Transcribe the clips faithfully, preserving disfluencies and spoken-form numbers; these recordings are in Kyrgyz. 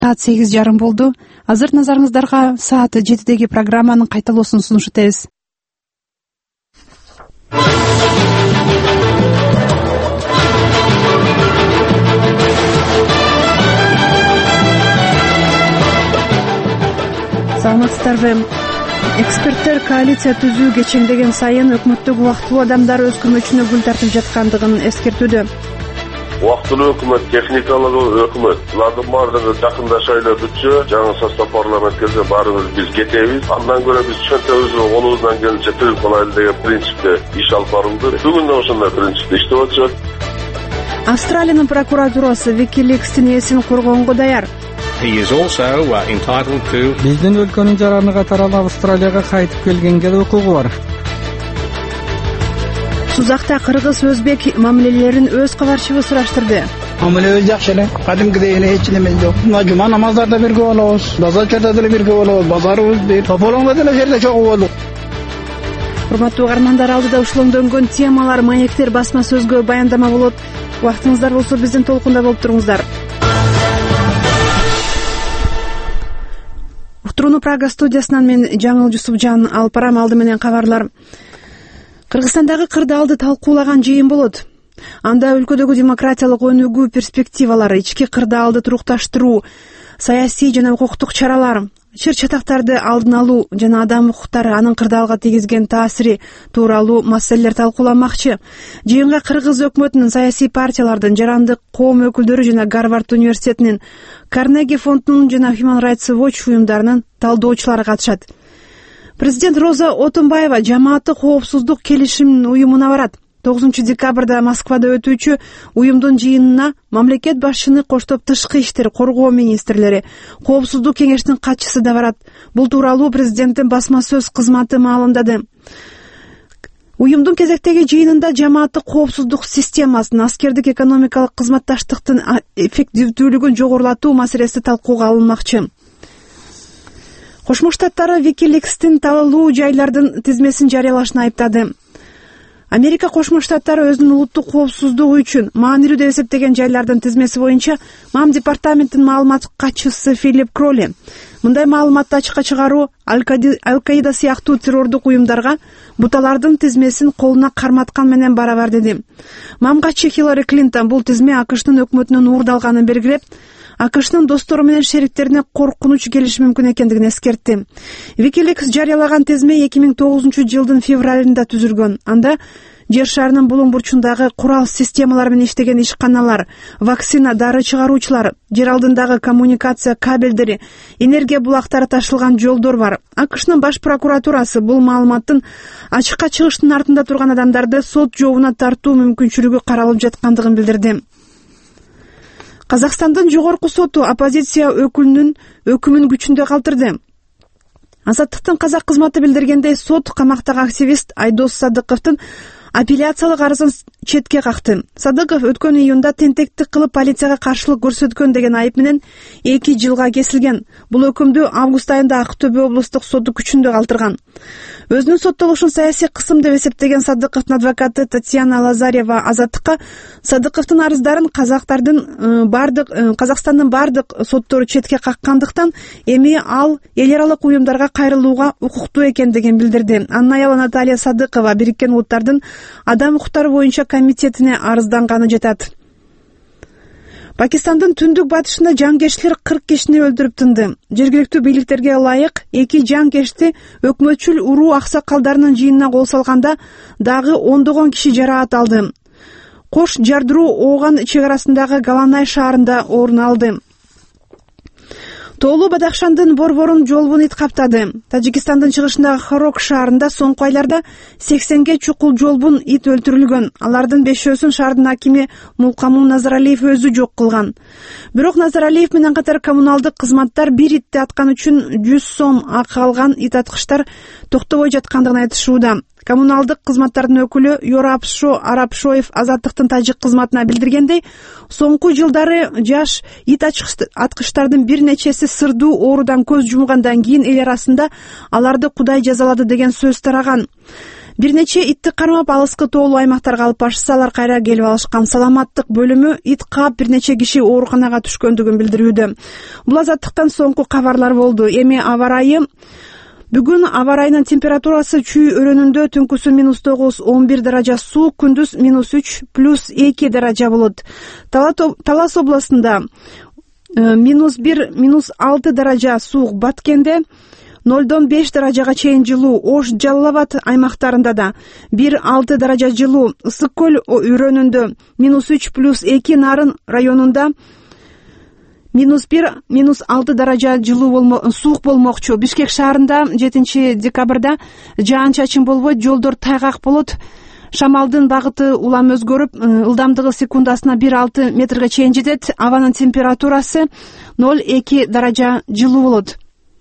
Саат сегиз жарым болду. Азыр назарыңыздарга саат жетидеги программанын кайталоосун сунуш этебиз. Саламатсыздарбы? Эксперттер коалиция түзүү кечеңдеген сайын өкмөттүк убактылуу адамдар өз көмөчүнө гүл тартып жаткандыгын эскертүүдө. Убактылуу өкмөт, техникалык өкмөт, булардын баардыгы жакындашайлы бүтчү, жаңы состав парламент келсе баарыбыз биз кетебиз. Андан көрө биз чөнтөбүздү колубуздан келишинче тыгып калайлы деген принципте иш алып барылды. Бүгүн да ошондой принципте иштеп атышат. Австралиянын прокуратурасы Wikileaks'тин ээсин коргоонго даяр. Биздин өлкөнүн жараны катары Австралияга кайтып келгенге да укугу бар. Сузакта кыргыз-өзбек мамилелерин өз кабарчыбы сураштырды. Мамилебиз жакшы эле. Кадимкидей эле эч неме жок. Мына жума намаздарда бирге болобуз, базарчада деле бирге болобуз, базарыбыз бир. Тополоңдо деле жерде чогуу болдук. Урматтуу угармандар, алдыда ушулоңдөнгөн темалар, маектер басма сөзгө баяндама болот. Убактыңыздар болсо биздин толкунда болуп туруңуздар. Уктурууну Прага студиясынан мен Жаңыл Жусупжан алып барам. Алды менен кабарлар. Кыргызстандагы кырдаалды талкуулаган жыйын болот. Анда өлкөдөгү демократиялык өнүгүү перспективалары, ички кырдаалды турукташтыруу, саясий жана укуктук чаралар, чыр-чатактарды алдын алуу жана адам укуктары, анын кырдаалга тийгизген таасири тууралуу маселелер талкууланмакчы. Жыйынга кыргыз өкмөтүнүн, саясий партиялардын, жарандык коом өкүлдөрү жана Гарвард университетинин, Карнеги фондунун жана Human Rights Watch уюмдарынын талдоочулары катышат. Президент Роза Отунбаева жамааттык коопсуздук келишим уюмуна барат. тогузунчу декабрда Москвада өтүүчү уюмдун жыйынына мамлекет башчыны коштоп тышкы иштер, коргоо министрлери, коопсуздук кеңештин катчысы да барат. Бул тууралуу президенттин басма сөз кызматы маалымдады. Уюмдун кезектеги жыйынында жамааттык коопсуздук системасын, аскердик экономикалык кызматташтыктын эффективдүүлүгүн жогорулатуу маселеси талкууга алынмакчы. Кошмо Штаттары Wikileaks'тин талалуу жайлардын тизмесин жарыялашын айыптады. Америка Кошмо Штаттары өзүнүн улуттук коопсуздугу үчүн маанилүү деп эсептеген жайлардын тизмеси боюнча МАМ департаментинин маалымат катчысы Филипп Кроли мындай маалыматты ачыкка чыгаруу Ал-Каида сыяктуу террордук уюмдарга буталардын тизмесин колуна карматкан менен барабар деди. МАМ катчы Хиллари Клинтон бул тизме АКШтын өкмөтүнүн уурдалганын белгилеп, АКШтын достору менен шериктерине коркунуч келиши мүмкүн экендигин эскертти. Wikileaks жарыялаган тизме эки миң тогузунчу жылдын февралында түзүлгөн. Анда жер шарынын булуң бурчундагы курал системалары менен иштеген ишканалар, вакцина, дары чыгаруучулар, жер алдындагы коммуникация кабелдери, энергия булактары ташылган жолдор бар. АКШнын баш прокуратурасы бул маалыматтын ачыкка чыгыштын артында турган адамдарды сот жообуна тартуу мүмкүнчүлүгү каралып жаткандыгын билдирди. Казакстандын жогорку соту оппозиция өкүлүнүн өкүмүн күчүндө калтырды. Азаттыктын казак кызматы билдиргендей, сот камактагы активист Айдос Садыковдун апелляциялык арызын четке какты. Садыков өткөн июнда тентектик кылып полицияга каршылык көрсөткөн деген айып менен эки жылга кесилген. Бул өкүмдү август айында Ак Төбө облустук соту күчүндө калтырган. Өзүнүн соттолушун саясий кысым деп эсептеген Садыковдун адвокаты Татьяна Лазарева Азаттыкка Садыковдун арыздарын казактардын бардык Казакстандын бардык соттору четке каккандыктан эми ал эл аралык уюмдарга кайрылууга укуктуу экендигин билдирди. Анын аялы Наталья Садыкова Бириккен Улуттардын адам укуктары боюнча комитетине арызданганы жатат. Пакистандын түндүк батышында жангештер кырк кишини өлтүрүп тынды. Жергиликтүү бийликтерге ылайык эки жангешти өкмөтчүл уруу аксакалдарынын жыйынына кол салганда дагы ондогон киши жараат алды. Кош жардыруу Ооган чек арасындагы Галанай шаарында орун алды. Тоолуу Бадахшандын борборун жолбун ит каптады. Тажикстандын чыгышындагы Хорок шаарында соңку айларда сексенге чукул жолбун ит өлтүрүлгөн. Алардын бешөөсүн шаардын акими Мулкамун Назаралиев өзү жок кылган. Бирок Назаралиев менен катар коммуналдык кызматтар бир итти аткан үчүн жүз сом акы алган ит аткычтар токтобой жаткандыгын айтышууда. Коммуналдык кызматтардын өкүлү Yorapsho Arapshoyev Азаттыктын тажик кызматына билдиргендей, соңку жылдары жаш ит аткычтардын бир нечеси сырдуу оорудан көз жумгандан кийин эл арасында аларды Кудай жазалады деген сөз тараган. Бир нече итти кармап алыскы тоолуу аймактарга алып башчысы алар кайра келип алышкан. Саламаттык бөлүмү ит каап бир нече киши ооруканага түшкөндүгүн билдирүүдө. Бул азаттыктан соңку кабарлар болду. Эми аба ырайы Бүгүн аба ырайынын температурасы Чүй өрөөнүндө түнкүсү минус тогуз он бир даража суук, күндүз минус үч плюс эки даража болот. Талас областында минус бир минус алты даража суук, Баткенде нолдон беш даражага чейин жылуу, Ош, Жалал Абад аймактарында да бир алты даража жылуу, Ысык көл өрөөнүндө минус үч плюс эки, Нарын районунда минус бир минус алты даража жылуу болмо, суук болмокчу. Бишкек шаарында жетинчи декабрда жаан чачын болбойт, жолдор тайгак болот. Шамалдын багыты улам өзгөрүп, ылдамдыгы секундасына бир алты метрге чейин жетет. Абанын температурасы ноль эки даража жылуу болот.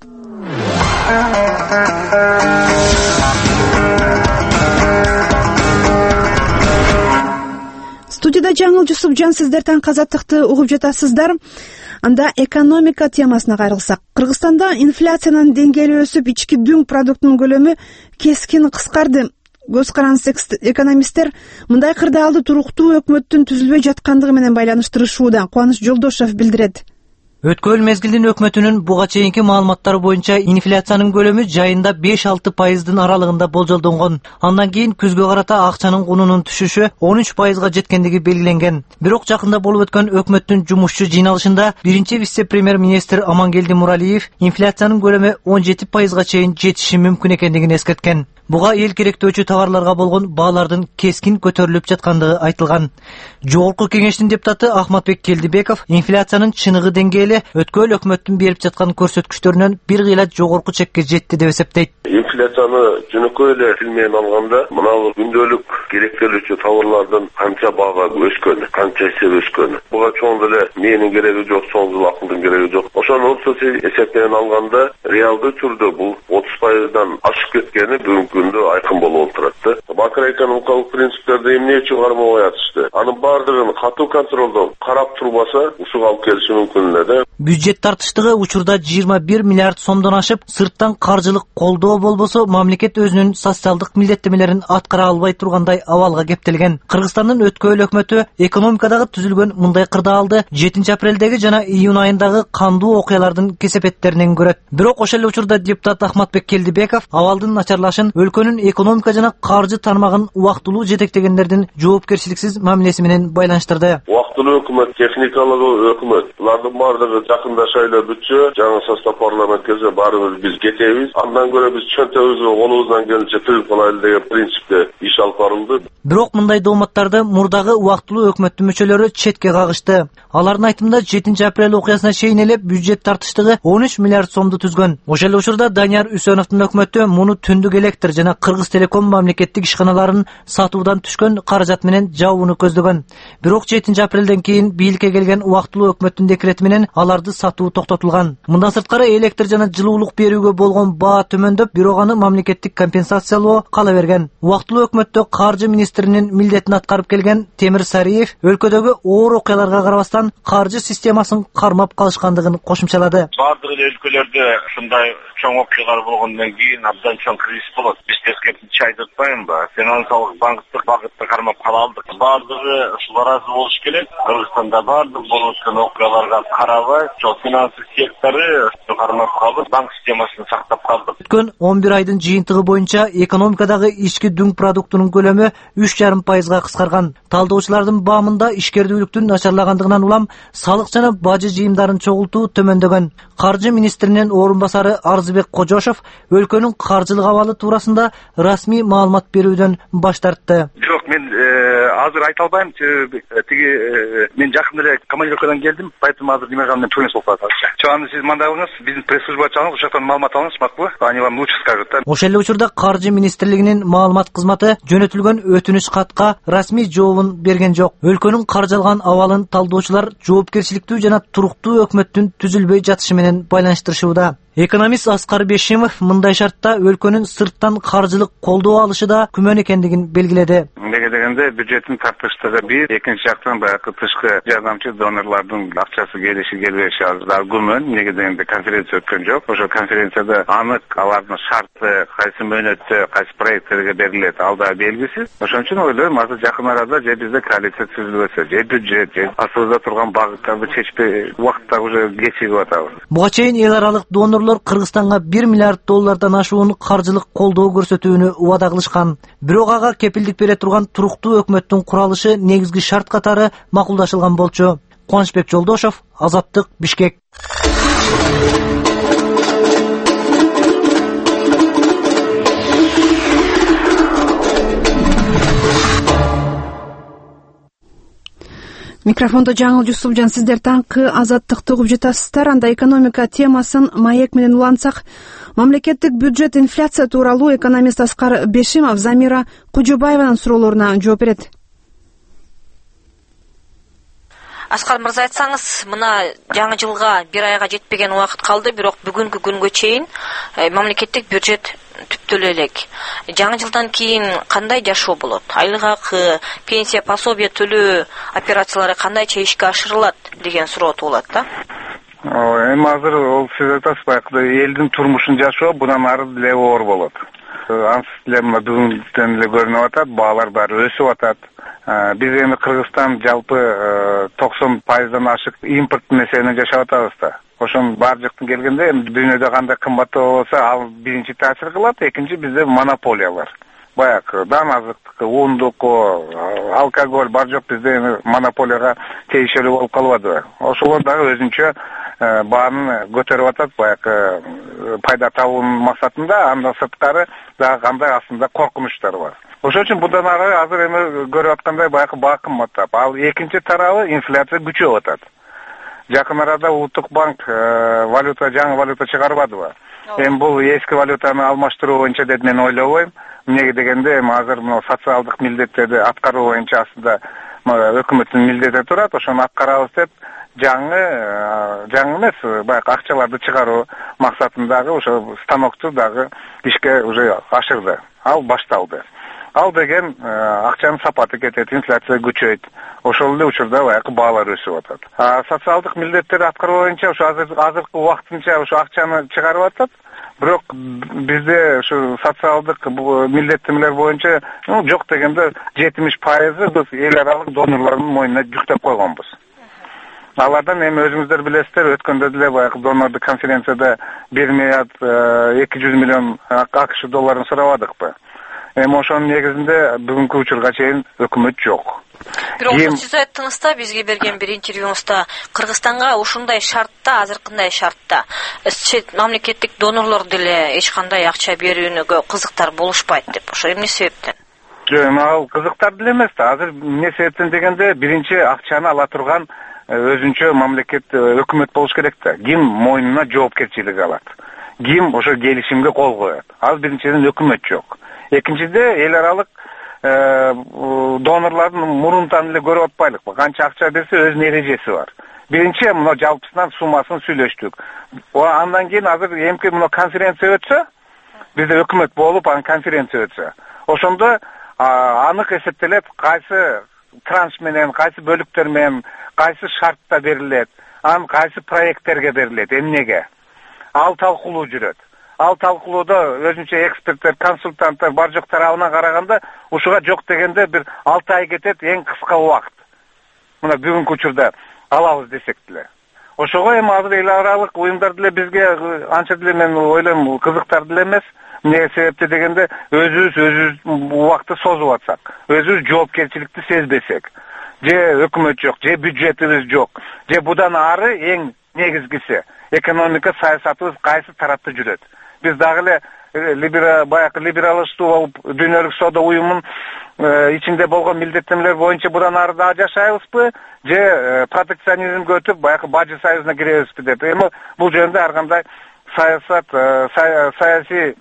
Студияда Жаңыл Жусупжан, сиздерден казаттыкты угуп жатасыздар. Анда экономика темасына кайрылсак, Кыргызстанда инфляциянын деңгээли өсүп, ички дүң продуктунун көлөмү кескин кыскарды. Көз караныс экономисттер мындай кырдаалды туруктуу өкмөттүн түзүлбөй жаткандыгы менен байланыштырышууда. Кубаныч Жолдошев билдирет. Өткөн мезгилдин өкмөтүнүн буга чейинки маалыматтары боюнча инфляциянын көлөмү жайында беш алты пайыздын аралыгында болжолдонгон. Андан кийин күзгө карата акчанын кунунун түшүшү он үч пайызга жеткендиги белгиленген. Бирок жакында болуп өткөн өкмөттүн жумушчу жыйналышында биринчи вице-премьер-министр Амангелди Муралиев инфляциянын көлөмү он жети пайызга чейин жетиши мүмкүн экендигин эскерткен. Буга эл керектөөчү товарларга болгон баалардын кескин көтөрүлүп жаткандыгы айтылган. Жогорку кеңештин депутаты Ахматбек Келдибеков инфляциянын чыныгы деңгээли өткөн өкмөттүн берип жаткан көрсөткүчтөрүнөн бир кыйла жогорку чекке жетти деп эсептейт. Инфляцияны жөнөкөй эле тил менен алганда, мына күндөлүк керектелүүчү товарлардын канча баага өскөнү, канча эсе өскөнү. Буга чоң деле менин кереги жок, чоң деле акылдын кереги жок. Ошону эсеп менен алганда, реалдуу түрдө бул отуз пайыздан ашып кеткени бүгүнкү күндө айкын болуп отурат. Макроэкономикалык принциптерди эмне үчүн кармабай атышты? Анын бардыгын катуу контролдон карап турбаса, ушуга алып келиши мүмкүн эле. Бюджет тартыштыгы учурда жыйырма бир миллиард сомдон ашып, сырттан каржылык колдоо болбосо, мамлекет өзүнүн социалдык милдеттемелерин аткара албай тургандай абалга кептелген. Кыргызстандын өткөн өкмөтү экономикадагы түзүлгөн мындай кырдаалды жетинчи апрелдеги жана июнь айындагы кандуу окуялардын кесепеттеринен көрөт. Бирок ошол эле учурда депутат Ахматбек Келдибеков абалдын начарлашын өлкөнүн экономика жана каржы тармагын убактылуу жетектегендердин жоопкерчиликсиз мамилеси менен байланыштырды. Убактылуу өкмөт, техникалык өкмөт, булардын бардыгы жакындашай эле бүтчү. Жаңы состав парламент келсе баарыбыз биз кетебиз. Андан көрө биз чөнтөбүзгө колубуздан келишинче тыгып калайлы деген принципте иш алып барылды. Бирок мындай дооматтарды мурдагы убактылуу өкмөттүн мүчөлөрү четке кагышты. Алардын айтымында жетинчи апрель окуясына чейин эле бюджет тартыштыгы он үч миллиард сомду түзгөн. Ошол эле учурда Данияр Үсөновдун өкмөтү муну Түндүк электр жана Кыргыз Телеком мамлекеттик ишканаларын сатуудан түшкөн каражат менен жабууну көздөгөн. Бирок жетинчи апрелден кийин бийликке келген убактылуу өкмөттүн декрети менен аларды сатуу токтотулган. Мындан сырткары электр жана жылуулук берүүгө болгон баа төмөндөп, бирок аны мамлекеттик компенсациялоо кала берген. Убактылуу өкмөттө каржы министринин милдетин аткарып келген Темир Сариев өлкөдөгү оор окуяларга карабастан каржы системасын кармап калышкандыгын кошумчалады. Бардык өлкөлөрдө ушундай чоң окуялар болгондон кийин абдан чоң кризис болот. Биз тескерисинче айтып атпаймынбы? Финансылык банктык багытты кармап кала алдык. Бардыгы ушул ыраазы болуш керек. Кыргызстанда бардык болуп өткөн окуяларга карабай, ошол финансы сектору кармап калып, банк системасын сактап калдык. Өткөн он бир айдын жыйынтыгы боюнча экономикадагы ички дүң продуктунун көлөмү үч жарым пайызга кыскарган. Талдоочулардын баамында ишкердүүлүктүн начарлагандыгынан улам салык жана бажы жыйымдарын чогултуу төмөндөгөн. Каржы министринин орун басары Арзыбек Кожошов өлкөнүн каржылык абалы туурасында расмий маалымат берүүдөн баш тартты. Жок, мен азыр айта албайм. Тиги мен жакында эле командировкадан келдим. Поэтому азыр неме менен төмөн болуп калат. Чоң сиз мындай кылыңыз, биздин пресс-служба чагыңыз, ошол жактан маалымат алыңыз, макулбу? Они вам лучше скажут, да. Ошол эле учурда каржы министрлигинин маалымат кызматы жөнөтүлгөн өтүнүч катка расмий жообун берген жок. Өлкөнүн каржылган абалын талдоочулар жоопкерчиликтүү жана туруктуу өкмөттүн түзүлбөй жатышы менен байланыштырышууда. Экономист Аскар Бешимов мындай шартта өлкөнүн сырттан каржылык колдоо алышы да күмөн экендигин белгиледи. Неге деген дегенде бюджеттин тартыштыгы бир, экинчи жактан баягы тышкы жардамчы донорлордун акчасы келиши келбеши азыр күмөн. Эмнеге дегенде конференция өткөн жок. Ошо конференцияда анык алардын шарты, кайсы мөөнөттө, кайсы проекттерге берилет, ал да белгисиз. Ошон үчүн ойлойм, азыр жакын арада же бизде коалиция түзүлбөсө, же бюджет, же астыбызда турган багыттарды чечпей убакытта уже кечигип атабыз. Буга чейин эл аралык донорлор Кыргызстанга бир миллиард доллардан ашуун каржылык колдоо көрсөтүүнү убада кылышкан. Бирок ага кепилдик бере турган туруктуу өкмөттүн куралышы негизги шарт катары макулдашылган болчу. Кубанычбек Жолдошов, Азаттык, Бишкек. Микрофондо Жаңыл Жусупжан, сиздер таңкы Азаттыкты угуп жатасыздар. Анда экономика темасын маек менен улантсак, мамлекеттик бюджет инфляция тууралуу экономист Аскар Бешимов Замира Кужубаеванын суроолоруна жооп берет. Аскар мырза, айтсаңыз, мына жаңы жылга бир айга жетпеген убакыт калды, бирок бүгүнкү күнгө чейин мамлекеттик бюджет түптөлө элек. Жаңы жылдан кийин кандай жашоо болот? Айлык акы, пенсия, пособие төлөө операциялары кандайча ишке ашырылат деген суроо туулат да. Эми азыр ол сиз айтасыз, баягы элдин турмушун жашоо bundan ары деле оор болот. Ансыз деле мына бүгүндөн эле көрүнүп атат, баалар баары өсүп атат. Биз эми Кыргызстан жалпы токсон пайыздан ашык импорттун эсебинен жашап атабыз да. Ошон баар жактан келгенде эми дүйнөдө кандай кымбаттоо болсо, ал биринчи таасир кылат, экинчи бизде монополиялар. Баягы дан азыктыкы, ундук, алкоголь бар жок, бизде эми монополияга тийишелүү болуп калып атат. Ошолор дагы өзүнчө баанын көтөрүп атат, баягы пайда табуунун максатында, андан сырткары дагы кандай аслында коркунучтар бар. Ошон үчүн bundan ары азыр эми көрүп аткандай баягы баа кымбаттап. Ал экинчи тарабы инфляция күчөп атат. Жакын арада Улуттук банк валюта, жаңы валюта чыгарбадыбы? Эми бул эски валютаны алмаштыруу боюнча деп мен ойлобойм. Эмнеге дегенде, эми азыр мына социалдык милдеттерди аткаруу боюнча аслында өкмөттүн милдети турат. Ошону аткарабыз деп жаңы жаңы эмес, баягы акчаларды чыгаруу максатындагы ошо станокту дагы ишке уже ашырды. Ал башталды. Ал деген акчанын сапаты кетет, инфляция күчөйт. Ошол эле учурда баягы баалар өсүп атат. А социалдык милдеттерди аткаруу боюнча ошо азыр азыркы убактынча ошо акчаны чыгарып атат. Бирок бизде ошо социалдык милдеттемелер боюнча жок дегенде жетимиш пайызы биз эл аралык донорлордун мойнуна жүктөп койгонбуз. Алардан эми өзүңүздөр билесиздер, өткөндө деле баягы донордук конференцияда бир миллиард эки жүз миллион АКШ долларын сурабадыкпы? Эми ошонун негизинде бүгүнкү учурга чейин өкмөт жок. Бирок сиз айттыңыз да, бизге берген бир интервьюңузда, Кыргызстанга ушундай шартта, азыркындай шартта мамлекеттик донорлор деле эч кандай акча берүүнүгө кызыктар болушпайт деп. Ошо эмне себептен? Жок, ал кызыктар деле эмес да. Азыр эмне себептен дегенде, биринчи акчаны ала турган өзүнчө мамлекет, өкмөт болуш керек да. Ким мойнуна жоопкерчилик алат? Ким ошо келишимге кол коет? Ал биринчиден өкмөт жок. Экинчиде эл аралык донорлордун мурунтан эле көрүп атпайлыкпы? Канча акча берсе өзүнүн эрежеси бар. Биринчи мына жалпысынан суммасын сүйлөштүк. Андан кийин азыр эмки мына конференция өтсө, бизде өкмөт болуп, анан конференция өтсө, ошондо анык эсептелет кайсы транш менен, кайсы бөлүктөр менен, кайсы шартта берилет, анан кайсы проекттерге берилет, эмнеге? Ал талкуулуу жүрөт. Ал талкуулоодо өзүнчө эксперттер, консультанттар бар жок тарабынан караганда, ушуга жок дегенде бир алты ай кетет, эң кыска убакыт. Мына бүгүнкү учурда алабыз десек деле. Ошого эми азыр эл аралык уюмдар деле бизге анча деле мен ойлойм кызыктар деле эмес. Эмне себепти дегенде, өзүбүз өзүбүз убакытты созуп атсак, өзүбүз жоопкерчиликти сезбесек, же өкмөт жок, же бюджетибиз жок, же будан ары эң негизгиси экономика саясатыбыз кайсы тарапта жүрөт. Биз дагы эле баягы либералдык болуп дүйнөлүк соода уюмунун ичинде болгон милдеттенмелер боюнча будан ары да жашайбызбы, же протекционизмге өтүп баягы бажы союзуна киребизби деп. Эми бул жөнүндө ар кандай саясат, саясий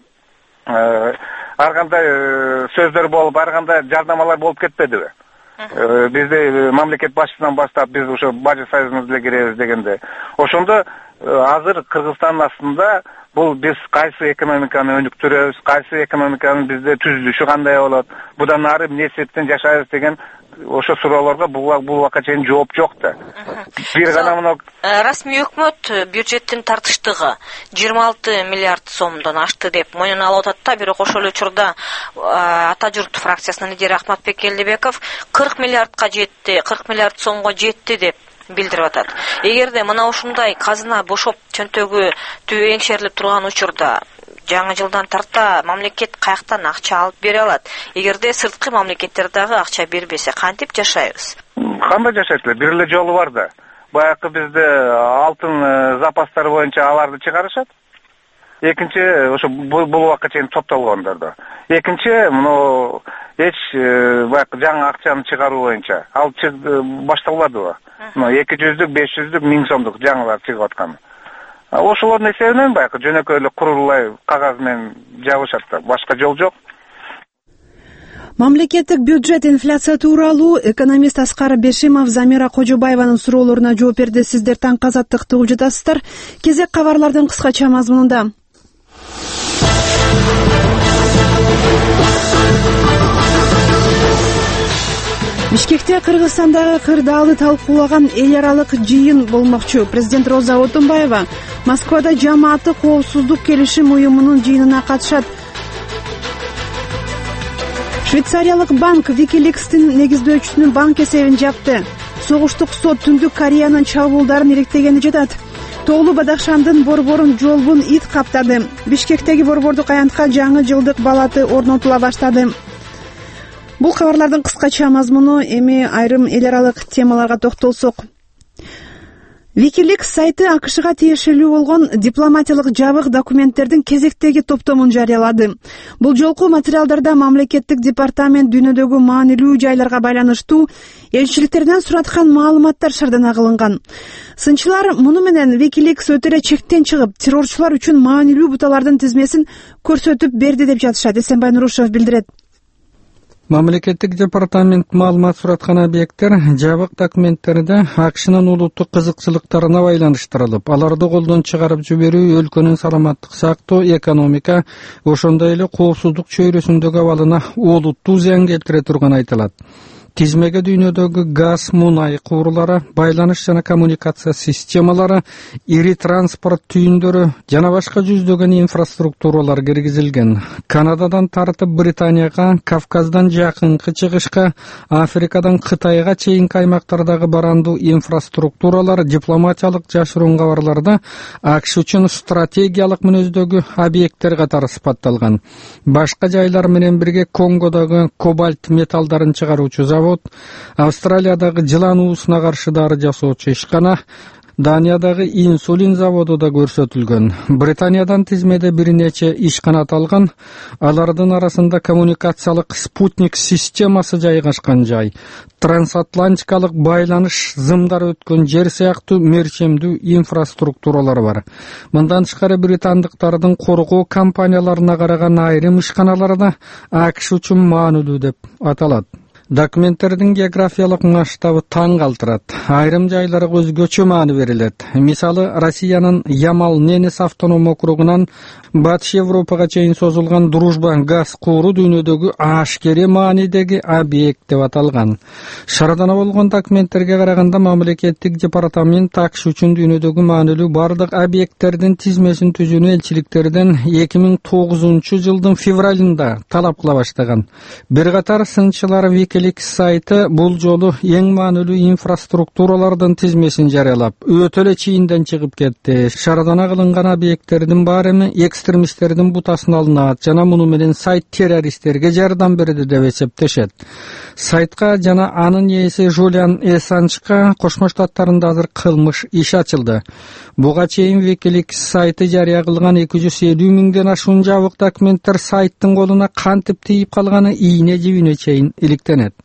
ар кандай сөздөр болуп, ар кандай жардамалар болуп кетпедиби? Бизде мамлекет башчысынан баштап биз ошо бажы союзуна деле киребиз дегенде. Ошондо азыр Кыргызстан астында бул биз кайсы экономиканы өнүктүрөбүз, кайсы экономиканын бизде түзүлүшү кандай болот, будан ары эмне септен жашайбыз деген ошо суроолорго бул убакка чейин жооп жок да. Бир гана мына расмий өкмөт бюджеттин тартыштыгы жыйырма алты миллиард сомдон ашты деп мойнуна алып атат да, бирок ошол учурда Ата журт фракциясынын лидери Ахматбек Келдебеков кырк миллиардка жетти, кырк миллиард сомго жетти деп билдирип атат. Эгерде мына ушундай казына бошоп чөнтөгү түбө эңшерилип турган учурда жаңы жылдан тарта мамлекет каяктан акча алып бере алат? Эгерде сырткы мамлекеттер дагы акча бербесе кантип жашайбыз? Кандай жашайт эле? Бир эле жолу бар да. Баягы бизде алтын запастары боюнча аларды чыгарышат. Экинчи ошо бул убакка чейин топтолгондор да. Экинчи муну эч баягы жаңы акчаны чыгаруу боюнча ал башталбадыбы? Мына эки жүздүк, беш жүздүк, миң сомдук жаңылар чыгып аткан. Ошолордун эсебинен баягы жөнөкөй эле курулай кагаз менен жабышат да, башка жол жок. Мамлекеттик бюджет инфляция тууралуу экономист Аскар Бешимов Замира Кожобаеванын суроолоруна жооп берди. Сиздер таң казаттыкты угуп жатасыздар. Кезек кабарлардын кыскача мазмунунда. Бишкекте Кыргызстандагы кырдаалды талкуулаган эл аралык жыйын болмокчу. Президент Роза Отунбаева Москвада жамааты коопсуздук келишим уюмунун жыйынына катышат. Швейцариялык банк Wikileaks'тин негиздөөчүсүнүн банк эсебин жапты. Согуштук сот Түндүк Кореянын чабуулдарын иликтегени жатат. Тоолу Бадахшандын борборун жолбун ит каптады. Бишкектеги борбордук аянтка жаңы жылдык балаты орнотула баштады. Бул кабарлардын кыскача мазмуну. Эми айрым эл аралык темаларга токтолсок. Wikileaks сайты АКШга тиешелүү болгон дипломатиялык жабык документтердин кезектеги топтомун жарыялады. Бул жолку материалдарда мамлекеттик департамент дүйнөдөгү маанилүү жайларга байланыштуу элчиликтерден сураткан маалыматтар шардана кылынган. Сынчылар муну менен Wikileaks өтө эле чектен чыгып, террорчулар үчүн маанилүү буталардын тизмесин көрсөтүп берди деп жатышат. Эсенбай Нурушев билдирет. Мамлекеттик департамент маалымат сураткан объекттер жабык документтерде АКШнын улуттук кызыкчылыктарына байланыштырылып, аларды колдон чыгарып жиберүү өлкөнүн саламаттык сактоо, экономика, ошондой эле коопсуздук чөйрөсүндөгү абалына олуттуу зыян келтире турганы айтылат. Тизмеге дүйнөдөгү газ, мунай куурулары, байланыш жана коммуникация системалары, ири транспорт түйүндөрү жана башка жүздөгөн инфраструктуралар киргизилген. Канададан тартып Британияга, Кавказдан жакынкы чыгышка, Африкадан Кытайга чейинки аймактардагы барандуу инфраструктуралар дипломатиялык жашыруун кабарларда АКШ үчүн стратегиялык мүнөздөгү объекттер катары сыпатталган. Башка жайлар менен бирге Конгодогу кобальт металлдарын чыгаруучу завод, Австралиядагы жылан уусуна каршы дары жасоочу ишкана, Даниядагы инсулин заводу да көрсөтүлгөн. Британиядан тизмеде бир нече ишкана аталган, алардын арасында коммуникациялык спутник системасы жайгашкан жай, трансатлантикалык байланыш зымдары өткөн жер сыяктуу мерчемдүү инфраструктуралар бар. Мындан тышкары британдыктардын коргоо компанияларына караган айрым ишканалар да АКШ үчүн маанилүү деп аталат. Документтердин географиялык масштабы таң калтырат. Айрым жайларга өзгөчө маани берилет. Мисалы, Россиянын Ямал-Ненец автоном округунан Батыш Европага чейин созулган Дружба газ кууру дүйнөдөгү ашкере маанидеги объект деп аталган. Шарадана болгон документтерге караганда мамлекеттик департамент АКШ үчүн дүйнөдөгү маанилүү бардык объекттердин тизмесин түзүүнү элчиликтерден эки миң тогузунчу жылдын февралында талап кыла баштаган. Бир катар сынчылар Wikileaks сайты бул жолу эң маанилүү инфраструктуралардын тизмесин жарыялап, өтө эле чийинден чыгып кетти. Шарадана кылынган объекттердин баары экстремисттердин бутасын алынат жана муну менен сайт террористтерге жардам берди деп эсептешет. Сайтка жана анын ээси Жулиан Эссанжга Кошмо Штаттарында азыр кылмыш иш ачылды. Буга чейин Wikileaks сайты жарыя кылган эки жүз элүү миңден ашуун жабык документтер сайттын колуна кантип тийип калганы ийне жибине чейин иликтенет.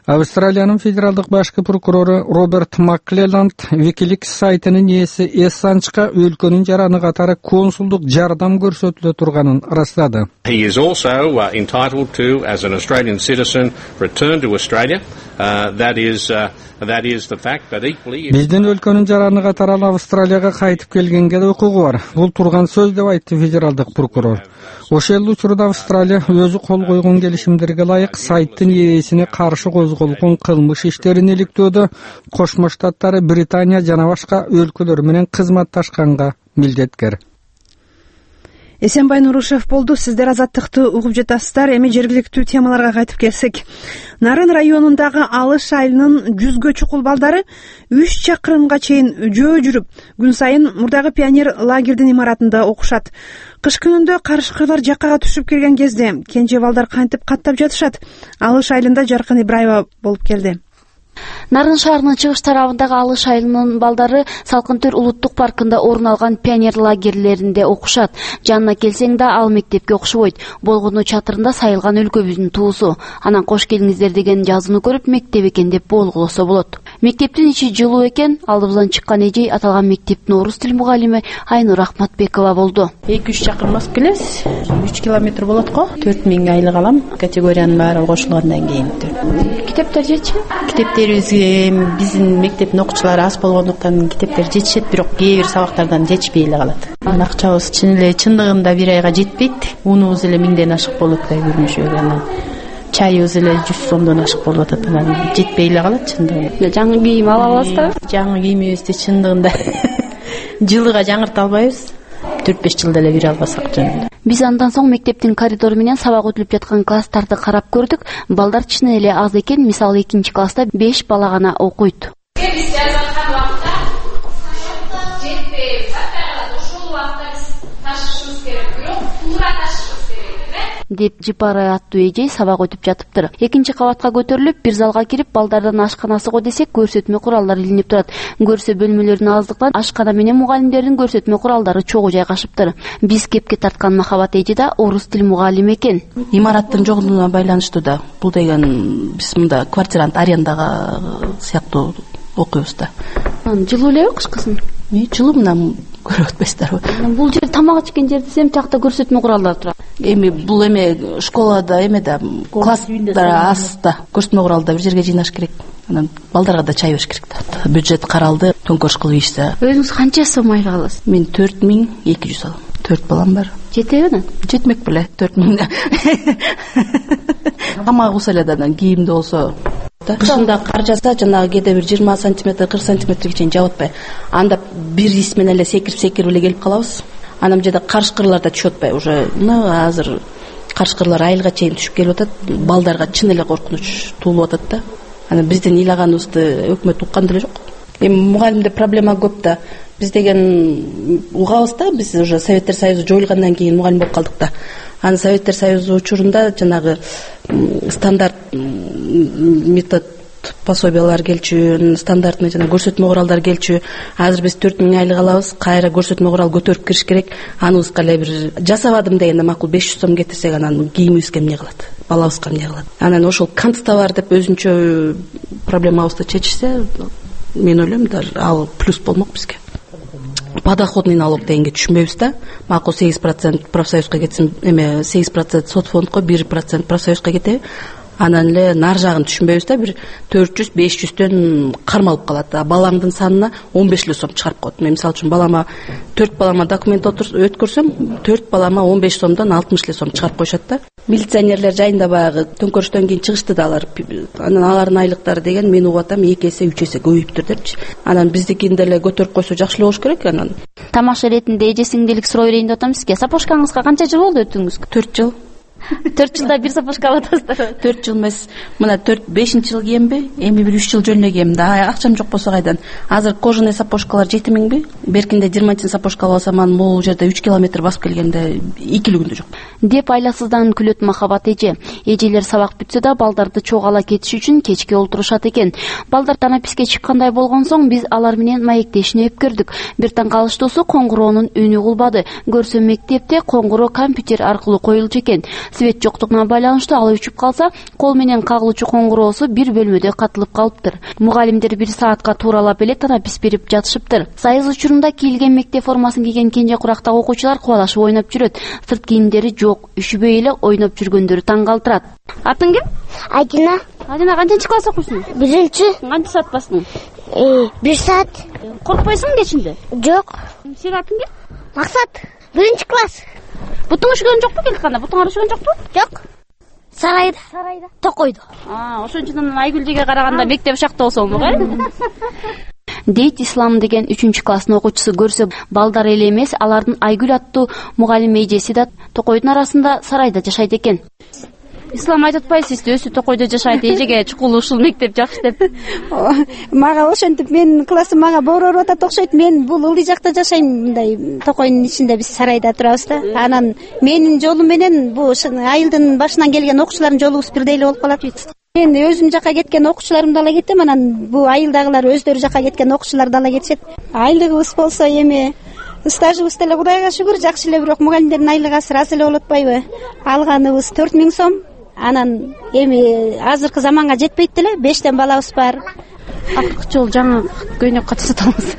Австралиянын федералдык башкы прокурору Роберт Макклелланд Wikileaks сайтынын ээси Эссанчка өлкөнүн жараны катары консулдук жардам көрсөтүлө турганын ырастады. He is also uh, entitled to, as an Australian citizen, return to Australia. Uh, that is uh, that is the fact that equally. Биздин өлкөнүн жараны катары ал Австралияга кайтып келгенге да укугу бар. Бул турган сөз деп айтты федералдык прокурор. Ошол учурда Австралия өзү кол койгон келишимдерге ылайык сайттын ээсине каршы козголгон кылмыш иштерин иликтөөдө Кошмо Штаттары, Британия жана башка өлкөлөр менен кызматташканга милдеткер. Эсенбай Нурушев болду. Сиздер Азаттыкты угуп жатасыздар. Эми жергиликтүү темаларга кайтып келсек. Нарын районундагы Алыш айылынын жүзгө чукул балдары үч чакырымга чейин жөө жүрүп, күн сайын мурдагы пионер лагердин имаратында окушат. Кыш күнүндө карышкырлар жаккага түшүп келген кезде кенже балдар кантип каттап жатышат? Алыш айылында Жаркын Ибраева болуп келди. Нарын шаарынын чыгыш тарабындагы Алыш айылынын балдары Салкынтөр улуттук паркында орун алган пионер лагерлеринде окушат. Жанына келсең да ал мектепке окшобойт. Болгону чатырында сайылган өлкөбүздүн туусу. Анан кош келиңиздер деген жазууну көрүп мектеп экен деп болгулосо болот. Мектептин ичи жылуу экен. Алдыбыздан чыккан эжей аталган мектептин орус тил мугалими Айнур Ахматбекова болду. эки үч чакырым басып келебиз. үч километр болот го. төрт миң айлык алам. Категориянын баары кошулгандан кийин. Китептер жетчи? Китептер биздин мектептин окуучулары аз болгондуктан китептер жетишет, бирок кээ бир сабактардан жетишпей эле калат. Акчабыз чын эле чындыгында бир айга жетпейт. Унубуз эле миңден ашык болуп атат көрүнүшүгө. Анан чайыбыз эле жүз сомдон ашык болуп атат. Анан жетпей эле калат чындыгында. Жаңы кийим ала аласызбы? Жаңы кийимибизди чындыгында жылыга жаңырта албайбыз. төрт беш жылда эле бир албасак жөн. Биз андан соң мектептин коридору менен сабак өтүлүп жаткан класстарды карап көрдүк. Балдар чын эле аз экен. Мисалы экинчи класста беш бала гана окуйт. Биз жазган убакта жетпей, ошол убакта биз ташышыбыз керек, бирок туура ташышыбыз керек деп Жипарай аттуу эжей сабак өтүп жатыптыр. Экинчи кабатка көтөрүлүп, бир залга кирип, балдардан ашканасы го десек, көрсөтмө куралдар илинип турат. Көрсө бөлмөлөрүнүн аздыктан ашкана менен мугалимдердин көрсөтмө куралдары чогуу жайгашыптыр. Биз кепке тарткан Махабат эже да орус тил мугалими экен. Имараттын жогунуна байланыштуу да. Бул деген биз мында квартирант арендага сыяктуу окуйбуз да. Жылуу элеби кышкысын? Жылуу мына көрүп атпайсыздарбы? Бул жер тамак ичкен жер десем, жакта көрсөтмө куралдары турат. Эми бул эме школада эме да класстар аз да көрсөтмө куралды бир жерге жыйнаш керек. Анан балдарга да чай бериш керек да. Бюджет каралды, төңкөрүш кылып ийишсе. Өзүңүз канча сом айлык аласыз? Мен төрт миң эки жүз алам. төрт балам бар. Жетеби? Жетмек беле төрт миң. Тамак болсо эле да кийимди болсо кышында кар жаса, жанагы кээде бир жыйырма сантиметр, кырк сантиметрге чейин жаап атпай. Анда бир ис менен эле секирип секирип эле келип калабыз. Анан жерде карышкырлар да түшүп атпай. Уже мына азыр карышкырлар айылга чейин түшүп келип атат. Балдарга чын эле коркунуч туулуп атат да. Анан биздин ыйлаганыбызды өкмөт уккан деле жок. Эми мугалимде проблема көп да. Биз деген угабыз да, биз уже Советтер Союзу жоюлгандан кийин мугалим болуп калдык да. Анан Советтер Союзу учурунда жанагы стандарт метод пособиялар келчү, стандартный жана көрсөтмө куралдар келчү. Азыр биз төрт миң айлык алабыз, кайра көрсөтмө курал көтөрүп кириш керек. Аныбызга эле бир жасабадым дегенде макул беш жүз сом кетирсек, анан кийимибизге эмне кылат? Балабызга эмне кылат? Анан ошол канцта бар деп өзүнчө проблемабызды чечишсе, мен ойлойм да ал плюс болмок бизге. Подоходный налог дегенге түшүнбөйбүз да. Макул сегиз процент профсоюзга кетсин, эме сегиз процент сот фондко, бир процент профсоюзга кетеби. Анан эле нар жагын түшүнбөйбүз да, бир төрт жүз беш жүздөн кармалып калат. Балаңдын санына он беш эле сом чыгарып коет. Мен мисалы үчүн балама төрт балама документ өткөрсөм, төрт балама он беш сомдон алтымыш эле сом чыгарып коюшат да. Милиционерлер жайында баягы төңкөрүштөн кийин чыгышты да алар. Анан алардын айлыктары деген мен угуп атам эки эсе, үч эсе көбөйүптүр депчи. Анан биздикинде эле көтөрүп койсо жакшы эле болуш керек. Анан тамаша иретинде эже сиңдилик суроо берейин деп атам сизге. Сапожкаңызга канча жыл болду өтүүңүз? төрт жыл. төрт жылда бир сапожка алып атасыздар. төрт жыл эмес. Мына төрт бешинчи жыл кийемби? Эми бир үч жыл жөн эле кийем да. Акчам жок болсо кайдан? Азыр кожаный сапожкалар жети миңби? Беркинде жыйырманчы сапожка алып алсам, анан бул жерде үч километр басып келгенде эки күндө жок. Деп айласыздан күлөт Махабат эже. Эжелер сабак бүтсө да балдарды чогуу ала кетиш үчүн кечке олтурушат экен. Балдар танаписке чыккандай болгон соң биз алар менен маектешине өпкөрдүк. Бир таң калыштуусу коңгуроонун үнү кулбады. Көрсөм мектепте коңгуроо компьютер аркылуу коюлчу экен. свет жоктугуна байланыштуу ал өчүп калса, кол менен кагылуучу коңгуроосу бир бөлмөдө катылып калыптыр. Мугалимдер бир саатка тууралап эле танапис берип жатышыптыр. Сайыз учурунда кийилген мектеп формасын кийген кенже курактагы окуучулар кубалашып ойноп жүрөт. Сырт кийимдери жок, үшүбөй эле ойноп жүргөндөрү таң калтырат. Атың ким? Айдина. Айдина, канчынчы класс окуйсуң? Биринчи. Канча саат бастың? Бир саат. Коркпойсуң кечинде? Жок. Сенин атың ким? Максат. Биринчи класс. Бутуң үшкөн жокпу келканда? Бутуң үшкөн жокпу? Жок. Сарайда. Сарайда. Токойдо. А, ошончунан Айгүлдөгө караганда мектеп ушакта болсо болмок, э? Дейт Ислам деген үчүнчү класстын окуучусу көрсө, балдар эле эмес, алардын Айгүл аттуу мугалим эжеси да Токойдун арасында сарайда жашайт экен. Ислам айтып атпайсыз, өзү Токойдо жашайт, эжеге чукул ушул мектеп жакшы деп. Мага ошентип менин классым мага боорор атат окшойт. Мен бул ылдый жакта жашайм, мындай Токойдун ичинде биз сарайда турабыз да. Анан менин жолум менен бу айылдын башынан келген окуучулардын жолубуз бирдей эле болуп калат. Мен өзүм жака кеткен окуучуларым дала кетем, анан бу айылдагылар өздөрү жака кеткен окуучулар дала кетишет. Айлыгыбыз болсо эми стажыбыз деле Кудайга шүгүр жакшы эле, бирок мугалимдердин айлыгы азыр аз эле болуп атпайбы? Алганыбыз төрт миң сом. Анан эми азыркы заманга жетпейт деле, бештен балабыз бар. Акыркы жолу жаңы көйнөк кача сатып алабыз.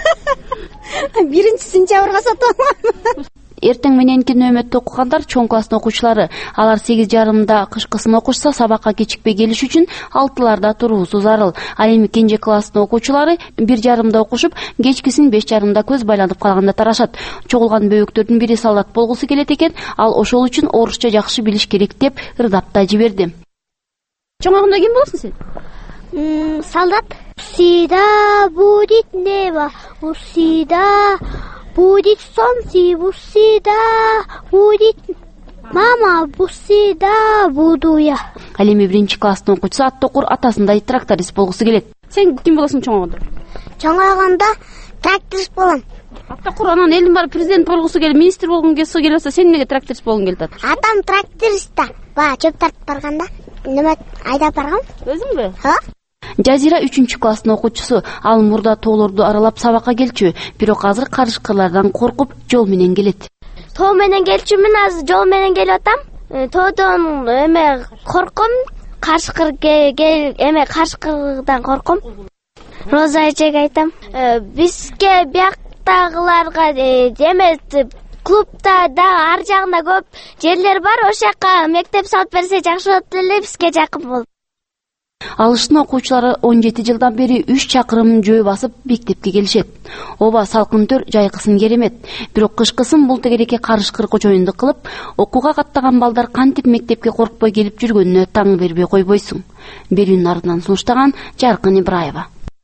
Биринчи сентябрга сатып алам. Эртең мененки нөмөттө окугандар чоң класстын окуучулары. Алар сегиз жарымда кышкысын окушса, сабакка кечикпей келиш үчүн алтыларда туруусу зарыл. Ал эми кенже класстын окуучулары бир жарымда окушуп, кечкисин беш жарымда көз байланып калганда тарашат. Чогулган бөбөктөрдүн бири солдат болгусу келет экен, ал ошол үчүн орусча жакшы билиш керек деп ырдап да жиберди. Чоңогунда ким болосуң сен? Солдат. Всегда будет небо, всегда будет солнце, всегда будет мама, всегда буду я. Ал эми биринчи класстын окуучусу Аттокур атасындай тракторист болгусу келет. Сен ким болосуң чоңойгондо? Чоңойгондо тракторист болом. Аттокур анан элдин баары президент болгусу келип, министр болгусу келип атса, сен эмнеге тракторист болгуң келип атат? Атам тракторист да. Баа чөп тартып барганда неме айдап баргам. Өзүңбү? Ha? Жазира үчүнчү класстын окуучусу. Ал мурда тоолорду аралап сабакка келчү, бирок азыр карышкырлардан коркуп жол менен келет. Тоо менен келчүмүн, азыр жол менен келип атам. Тоодон эме корком, карышкыр кел эме карышкырдан корком. Роза эжеге айтам, бизге бияктагыларга эме клубда да ар жагында көп жерлер бар, ошол жака мектеп салып берсе жакшы болот эле, бизге жакын болот. Алыштын окуучулары он жети жылдан бери үч чакырым жөө басып мектепке келишет. Оба салкын төр, жайкысын керемет. Бирок кышкысын бул тегереке карышкыр кочоюнду кылып, окууга каттаган балдар кантип мектепке коркпой келип жүргөнүнө таң бербей койбойсуң. Берүүнүн артынан сунуштаган Жаркын Ибраева.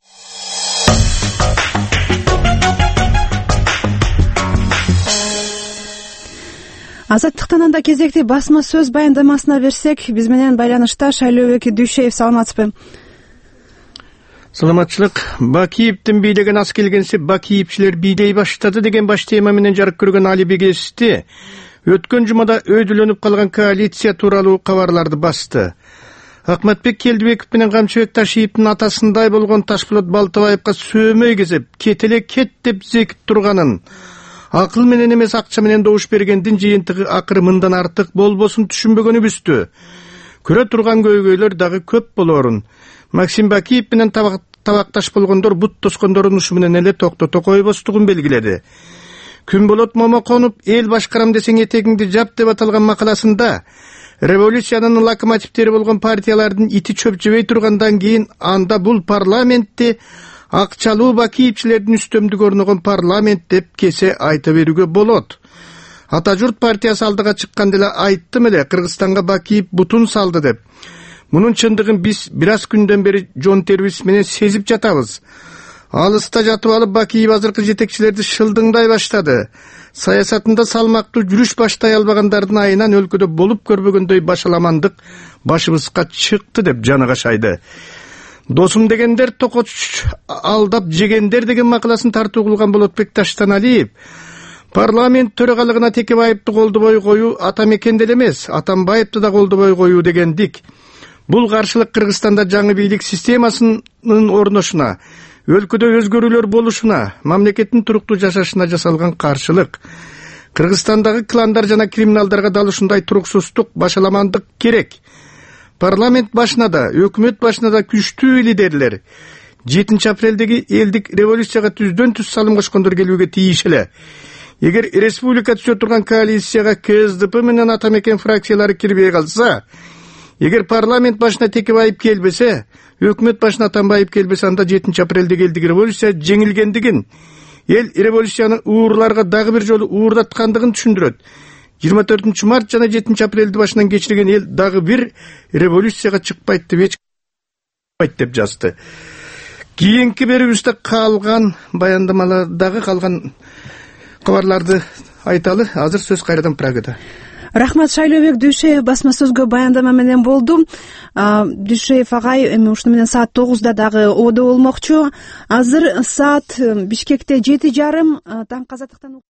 Азаттыктан анда кезекти басма сөз баяндамасына берсек, биз менен байланышта Шайлообек Дүйшеев. Саламатсызбы? Саламатчылык. Бакиевдин бийлеген аз келгенсе Бакиевчилер бийлей баштады деген баш тема менен жарык көргөн Алибек Эсти өткөн жумада өйдүлөнүп калган коалиция тууралуу кабарларды басты. Акматбек Келдибеков менен Камчыбек Ташиевдин атасындай болгон Ташпулат Балтабаевга сөөмөй кезип, кетеле кет деп зекип турганын, акыл менен эмес акча менен добуш бергендин жыйынтыгы акыры мындан артык болбосун түшүнбөгөнүбүздү. Көрө турган көйгөйлөр дагы көп болорун. Максим Бакиев менен табакташ болгондор бут тоскондорун ушу менен эле токтото койбостугун белгиледи. Күнболот Момоконов эл башкарам десең этегиңди жап деп аталган макаласында революциянын локомотивдери болгон партиялардын ити чөп жебей тургандан кийин анда бул парламентти акчалуу Бакиевчилердин үстөмдүгү орногон парламент деп кесе айта берүүгө болот. Ата журт партиясы алдыга чыкканда эле айттым эле, Кыргызстанга Бакиев бутун салды деп. Мунун чындыгын биз бир аз күндөн бери жон терибиз менен сезип жатабыз. Алыста жатып алып Бакиев азыркы жетекчилерди шылдыңдай баштады. Саясатында салмактуу жүрүш баштай албагандардын айынан өлкөдө болуп көрбөгөндөй башаламандык башыбызга чыкты деп жаны кашайды. Досум дегендер токоч алдап жегендер деген макаласын тартуу кылган Болотбек Таштаналиев парламент төрагалыгына Текебаевди колдобой коюу Атамекен деле эмес, Атамбаевди да колдобой коюу дегендик. Бул каршылык Кыргызстанда жаңы бийлик системасынын орношуна, өлкөдө өзгөрүүлөр болушуна, мамлекеттин туруктуу жашашына жасалган каршылык. Кыргызстандагы кландар жана криминалдарга дал ушундай туруксуздук, башаламандык керек. Парламент башына да, өкмөт башына да күчтүү лидерлер жетинчи апрелдеги элдик революцияга түздөн түз салым кошкондор келүүгө тийиш эле. Эгер республика түзө турган коалицияга КСДП менен Атамекен фракциялары кирбей калса, эгер парламент башына Текебаев келбесе, өкмөт башына Атамбаев келбесе, анда жетинчи апрелдеги элдик революция жеңилгендигин, эл революцияны ууруларга дагы бир жолу уурдаткандыгын түшүндүрөт. жыйырма төртүнчү март жана жетинчи апрелди башынан кечирген эл дагы бир революцияга чыкпайт деп эч айтпайт деп жазды. Кийинки берүүбүздө калган баяндамалардагы калган кабарларды айталы. Азыр сөз кайрадан Прагада. Рахмат, Шайлообек Дүйшеев басма сөзгө баяндама менен болду. Дүйшеев агай эми ушуну менен саат тогузда дагы ободо болмокчу. Азыр саат Бишкекте жети жарым таң каза тактан